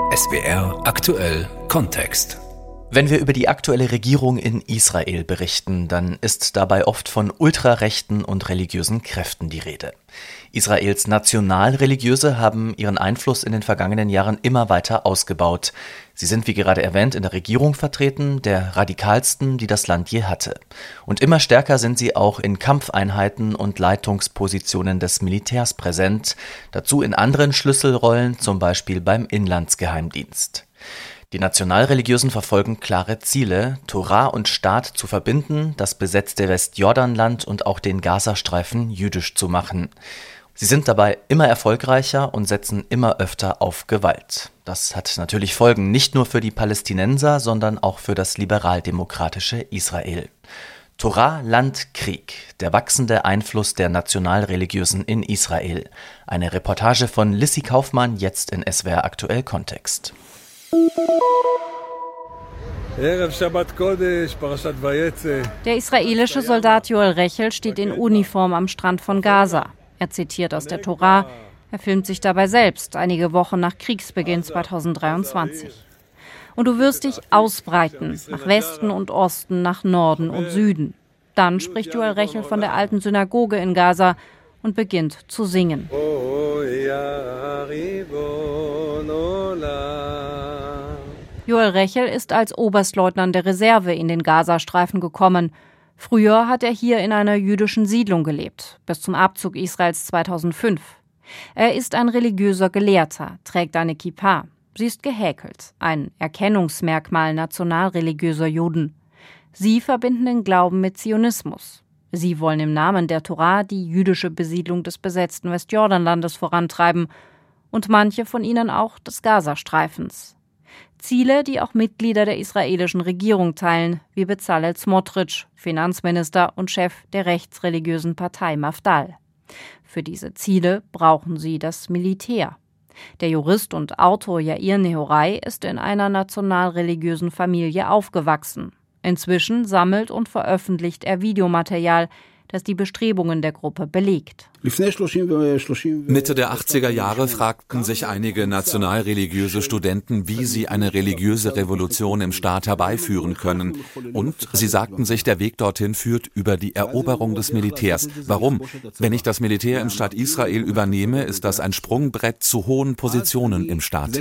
SWR aktuell Kontext. Wenn wir über die aktuelle Regierung in Israel berichten, dann ist dabei oft von ultrarechten und religiösen Kräften die Rede. Israels Nationalreligiöse haben ihren Einfluss in den vergangenen Jahren immer weiter ausgebaut. Sie sind, wie gerade erwähnt, in der Regierung vertreten, der radikalsten, die das Land je hatte. Und immer stärker sind sie auch in Kampfeinheiten und Leitungspositionen des Militärs präsent, dazu in anderen Schlüsselrollen, zum Beispiel beim Inlandsgeheimdienst. Die Nationalreligiösen verfolgen klare Ziele, Torah und Staat zu verbinden, das besetzte Westjordanland und auch den Gazastreifen jüdisch zu machen. Sie sind dabei immer erfolgreicher und setzen immer öfter auf Gewalt. Das hat natürlich Folgen, nicht nur für die Palästinenser, sondern auch für das liberal-demokratische Israel. Torah, Land, Krieg. Der wachsende Einfluss der Nationalreligiösen in Israel. Eine Reportage von Lissy Kaufmann, jetzt in SWR aktuell Kontext. Der israelische Soldat Yoel Rechel steht in Uniform am Strand von Gaza. Er zitiert aus der Tora. Er filmt sich dabei selbst, einige Wochen nach Kriegsbeginn 2023. Und du wirst dich ausbreiten, nach Westen und Osten, nach Norden und Süden. Dann spricht Yoel Rechel von der alten Synagoge in Gaza und beginnt zu singen. Yoel Rechel ist als Oberstleutnant der Reserve in den Gazastreifen gekommen. Früher hat er hier in einer jüdischen Siedlung gelebt, bis zum Abzug Israels 2005. Er ist ein religiöser Gelehrter, trägt eine Kippa. Sie ist gehäkelt, ein Erkennungsmerkmal nationalreligiöser Juden. Sie verbinden den Glauben mit Zionismus. Sie wollen im Namen der Tora die jüdische Besiedlung des besetzten Westjordanlandes vorantreiben und manche von ihnen auch des Gazastreifens. Ziele, die auch Mitglieder der israelischen Regierung teilen, wie Bezalel Smotrich, Finanzminister und Chef der rechtsreligiösen Partei Mafdal. Für diese Ziele brauchen sie das Militär. Der Jurist und Autor Yair Nehorai ist in einer nationalreligiösen Familie aufgewachsen. Inzwischen sammelt und veröffentlicht er Videomaterial, das die Bestrebungen der Gruppe belegt. Mitte der 80er Jahre fragten sich einige nationalreligiöse Studenten, wie sie eine religiöse Revolution im Staat herbeiführen können. Und sie sagten sich, der Weg dorthin führt über die Eroberung des Militärs. Warum? Wenn ich das Militär im Staat Israel übernehme, ist das ein Sprungbrett zu hohen Positionen im Staat.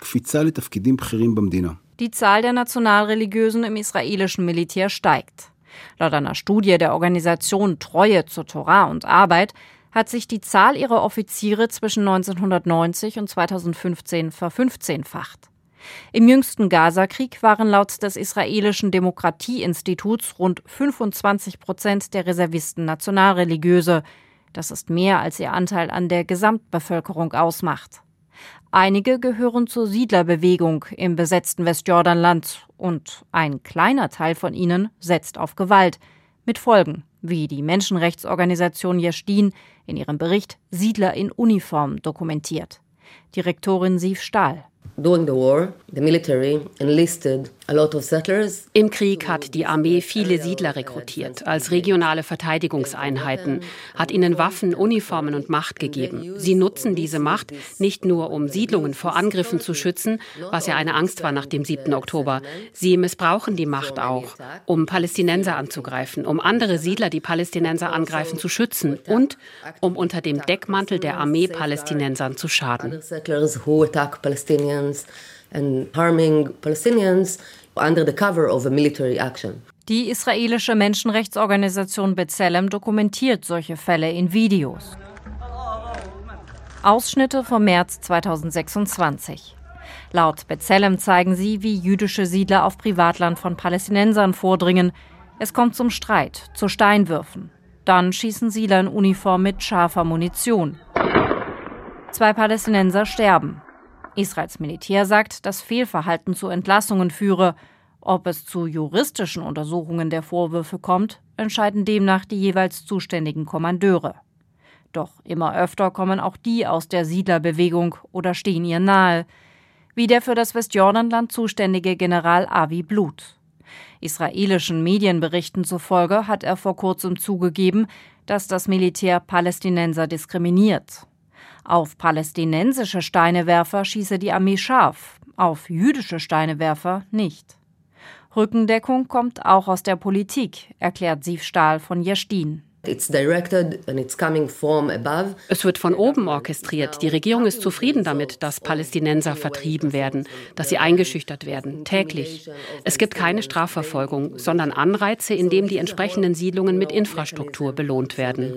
Die Zahl der Nationalreligiösen im israelischen Militär steigt. Laut einer Studie der Organisation Treue zur Tora und Arbeit hat sich die Zahl ihrer Offiziere zwischen 1990 und 2015 verfünfzehnfacht. Im jüngsten Gazakrieg waren laut des israelischen Demokratieinstituts rund 25% der Reservisten nationalreligiöse. Das ist mehr, als ihr Anteil an der Gesamtbevölkerung ausmacht. Einige gehören zur Siedlerbewegung im besetzten Westjordanland und ein kleiner Teil von ihnen setzt auf Gewalt, mit Folgen, wie die Menschenrechtsorganisation Yeshdin in ihrem Bericht Siedler in Uniform dokumentiert. Direktorin Siv Stahl. Im Krieg hat die Armee viele Siedler rekrutiert, als regionale Verteidigungseinheiten, hat ihnen Waffen, Uniformen und Macht gegeben. Sie nutzen diese Macht nicht nur, um Siedlungen vor Angriffen zu schützen, was ja eine Angst war nach dem 7. Oktober. Sie missbrauchen die Macht auch, um Palästinenser anzugreifen, um andere Siedler, die Palästinenser angreifen, zu schützen und um unter dem Deckmantel der Armee Palästinensern zu schaden. And harming Palestinians under the cover of a military action. Die israelische Menschenrechtsorganisation B'Tselem dokumentiert solche Fälle in Videos. Ausschnitte vom März 2026. Laut B'Tselem zeigen sie, wie jüdische Siedler auf Privatland von Palästinensern vordringen. Es kommt zum Streit, zu Steinwürfen. Dann schießen Siedler in Uniform mit scharfer Munition. 2 Palästinenser sterben. Israels Militär sagt, dass Fehlverhalten zu Entlassungen führe. Ob es zu juristischen Untersuchungen der Vorwürfe kommt, entscheiden demnach die jeweils zuständigen Kommandeure. Doch immer öfter kommen auch die aus der Siedlerbewegung oder stehen ihr nahe, wie der für das Westjordanland zuständige General Avi Blut. Israelischen Medienberichten zufolge hat er vor kurzem zugegeben, dass das Militär Palästinenser diskriminiert. Auf palästinensische Steinewerfer schieße die Armee scharf, auf jüdische Steinewerfer nicht. Rückendeckung kommt auch aus der Politik, erklärt Siv Stahl von Yeshdin. Es wird von oben orchestriert. Die Regierung ist zufrieden damit, dass Palästinenser vertrieben werden, dass sie eingeschüchtert werden, täglich. Es gibt keine Strafverfolgung, sondern Anreize, indem die entsprechenden Siedlungen mit Infrastruktur belohnt werden.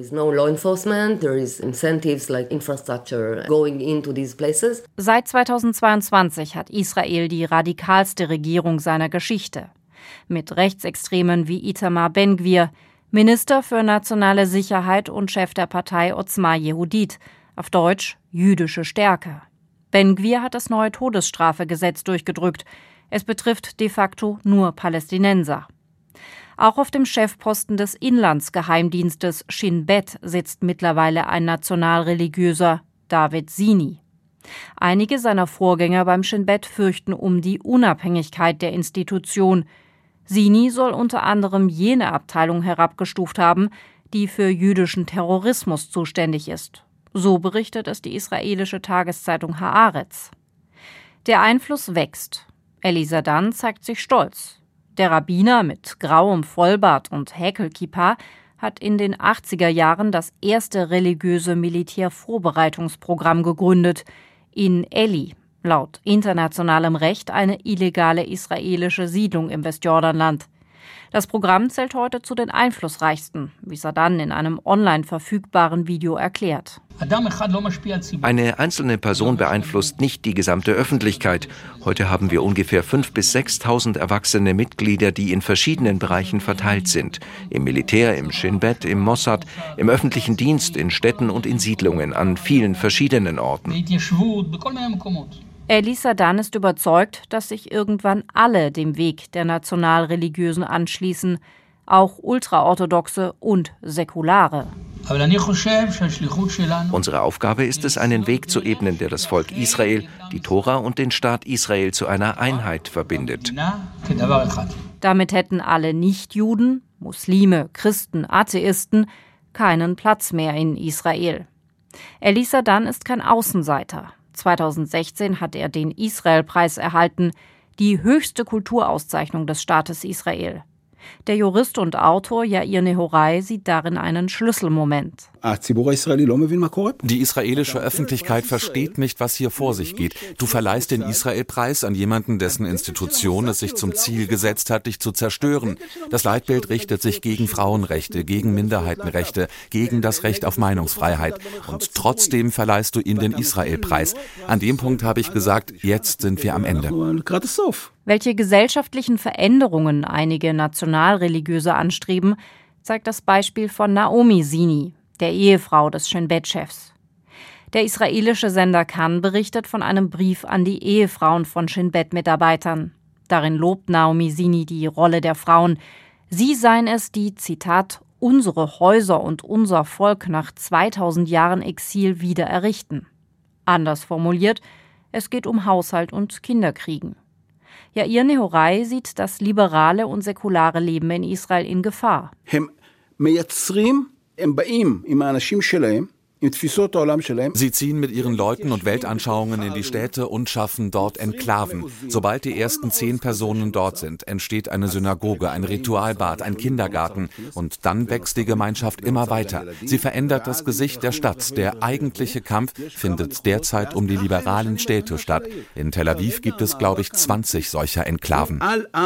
Seit 2022 hat Israel die radikalste Regierung seiner Geschichte. Mit Rechtsextremen wie Itamar Ben-Gvir, Minister für nationale Sicherheit und Chef der Partei Otzma Yehudit, auf Deutsch jüdische Stärke. Ben-Gvir hat das neue Todesstrafegesetz durchgedrückt. Es betrifft de facto nur Palästinenser. Auch auf dem Chefposten des Inlandsgeheimdienstes Shin Bet sitzt mittlerweile ein nationalreligiöser, David Sini. Einige seiner Vorgänger beim Shin Bet fürchten um die Unabhängigkeit der Institution. Sini soll unter anderem jene Abteilung herabgestuft haben, die für jüdischen Terrorismus zuständig ist. So berichtet es die israelische Tageszeitung Haaretz. Der Einfluss wächst. Eli Sadan zeigt sich stolz. Der Rabbiner mit grauem Vollbart und Häkelkippa hat in den 80er Jahren das erste religiöse Militärvorbereitungsprogramm gegründet, in Eli. Laut internationalem Recht eine illegale israelische Siedlung im Westjordanland. Das Programm zählt heute zu den einflussreichsten, wie Sadan in einem online verfügbaren Video erklärt. Eine einzelne Person beeinflusst nicht die gesamte Öffentlichkeit. Heute haben wir ungefähr 5.000 bis 6.000 erwachsene Mitglieder, die in verschiedenen Bereichen verteilt sind. Im Militär, im Shin Bet, im Mossad, im öffentlichen Dienst, in Städten und in Siedlungen an vielen verschiedenen Orten. Eli Sadan ist überzeugt, dass sich irgendwann alle dem Weg der Nationalreligiösen anschließen, auch Ultraorthodoxe und Säkulare. Unsere Aufgabe ist es, einen Weg zu ebnen, der das Volk Israel, die Tora und den Staat Israel zu einer Einheit verbindet. Damit hätten alle Nichtjuden, Muslime, Christen, Atheisten keinen Platz mehr in Israel. Eli Sadan ist kein Außenseiter. 2016 hat er den Israel-Preis erhalten, die höchste Kulturauszeichnung des Staates Israel. Der Jurist und Autor Yair Nehorai sieht darin einen Schlüsselmoment. Die israelische Öffentlichkeit versteht nicht, was hier vor sich geht. Du verleihst den Israel-Preis an jemanden, dessen Institution es sich zum Ziel gesetzt hat, dich zu zerstören. Das Leitbild richtet sich gegen Frauenrechte, gegen Minderheitenrechte, gegen das Recht auf Meinungsfreiheit. Und trotzdem verleihst du ihm den Israel-Preis. An dem Punkt habe ich gesagt, jetzt sind wir am Ende. Welche gesellschaftlichen Veränderungen einige Nationalreligiöse anstreben, zeigt das Beispiel von Naomi Sini, der Ehefrau des Shin Bet-Chefs. Der israelische Sender Kan berichtet von einem Brief an die Ehefrauen von Shin Bet-Mitarbeitern. Darin lobt Naomi Sini die Rolle der Frauen. Sie seien es, die, Zitat, unsere Häuser und unser Volk nach 2000 Jahren Exil wieder errichten. Anders formuliert, es geht um Haushalt und Kinderkriegen. Yair Nehorai sieht das liberale und säkulare Leben in Israel in Gefahr. Sie ziehen mit ihren Leuten und Weltanschauungen in die Städte und schaffen dort Enklaven. Sobald die ersten 10 Personen dort sind, entsteht eine Synagoge, ein Ritualbad, ein Kindergarten. Und dann wächst die Gemeinschaft immer weiter. Sie verändert das Gesicht der Stadt. Der eigentliche Kampf findet derzeit um die liberalen Städte statt. In Tel Aviv gibt es, glaube ich, 20 solcher Enklaven.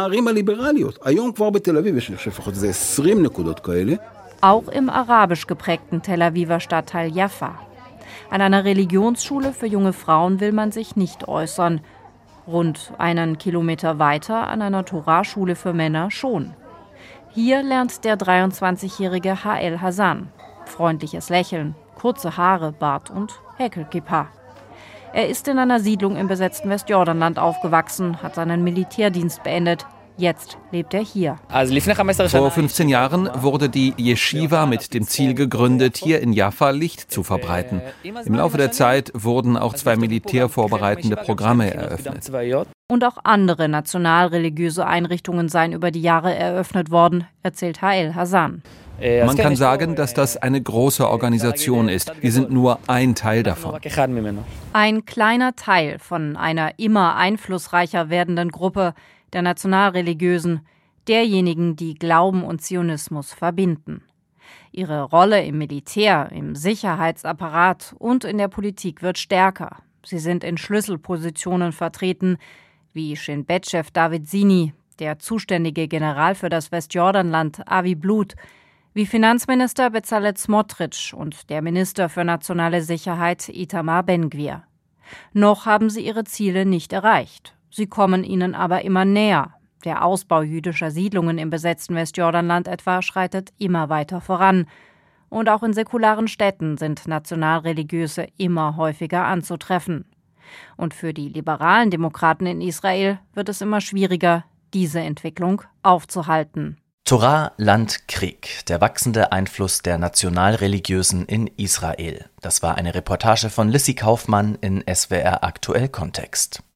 Auch im arabisch geprägten Tel Aviver Stadtteil Jaffa. An einer Religionsschule für junge Frauen will man sich nicht äußern. Rund einen Kilometer weiter an einer Toraschule für Männer schon. Hier lernt der 23-jährige Hael Hassan. Freundliches Lächeln, kurze Haare, Bart und Häkelkippa. Er ist in einer Siedlung im besetzten Westjordanland aufgewachsen, hat seinen Militärdienst beendet. Jetzt lebt er hier. Vor 15 Jahren wurde die Yeshiva mit dem Ziel gegründet, hier in Jaffa Licht zu verbreiten. Im Laufe der Zeit wurden auch 2 militärvorbereitende Programme eröffnet. Und auch andere nationalreligiöse Einrichtungen seien über die Jahre eröffnet worden, erzählt Hael Hassan. Man kann sagen, dass das eine große Organisation ist. Wir sind nur ein Teil davon. Ein kleiner Teil von einer immer einflussreicher werdenden Gruppe der Nationalreligiösen, derjenigen, die Glauben und Zionismus verbinden. Ihre Rolle im Militär, im Sicherheitsapparat und in der Politik wird stärker. Sie sind in Schlüsselpositionen vertreten, wie Shin Bet-Chef David Sini, der zuständige General für das Westjordanland Avi Blut, wie Finanzminister Bezalel Smotrich und der Minister für nationale Sicherheit Itamar Ben-Gvir. Noch haben sie ihre Ziele nicht erreicht. Sie kommen ihnen aber immer näher. Der Ausbau jüdischer Siedlungen im besetzten Westjordanland etwa schreitet immer weiter voran. Und auch in säkularen Städten sind Nationalreligiöse immer häufiger anzutreffen. Und für die liberalen Demokraten in Israel wird es immer schwieriger, diese Entwicklung aufzuhalten. Torah, Land, Krieg. Der wachsende Einfluss der Nationalreligiösen in Israel. Das war eine Reportage von Lissy Kaufmann in SWR Aktuell Kontext.